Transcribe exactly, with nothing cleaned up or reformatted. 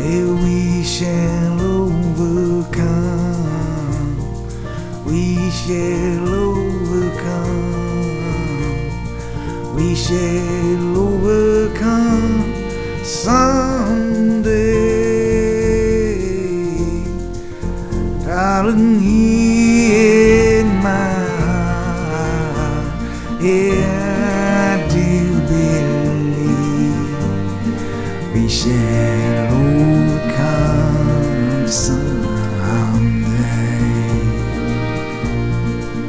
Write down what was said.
and we shall overcome. We shall overcome. We shall overcome someday. Darling,